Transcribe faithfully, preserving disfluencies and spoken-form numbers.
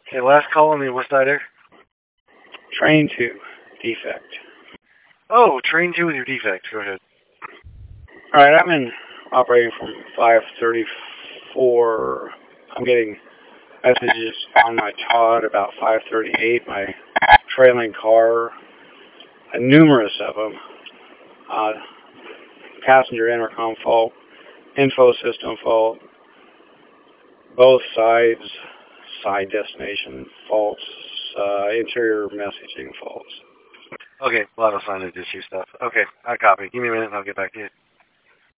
Okay, last call on the West Side Air. Train two, defect. Oh, train two with your defect. Go ahead. All right, I've been operating from five thirty-four. I'm getting messages on my Todd about five thirty-eight, my trailing car, uh, numerous of them. Uh, passenger intercom fault, info system fault, both sides, side destination faults, uh, interior messaging faults. Okay, a lot of signage issue stuff. Okay, I copy. Give me a minute and I'll get back to you.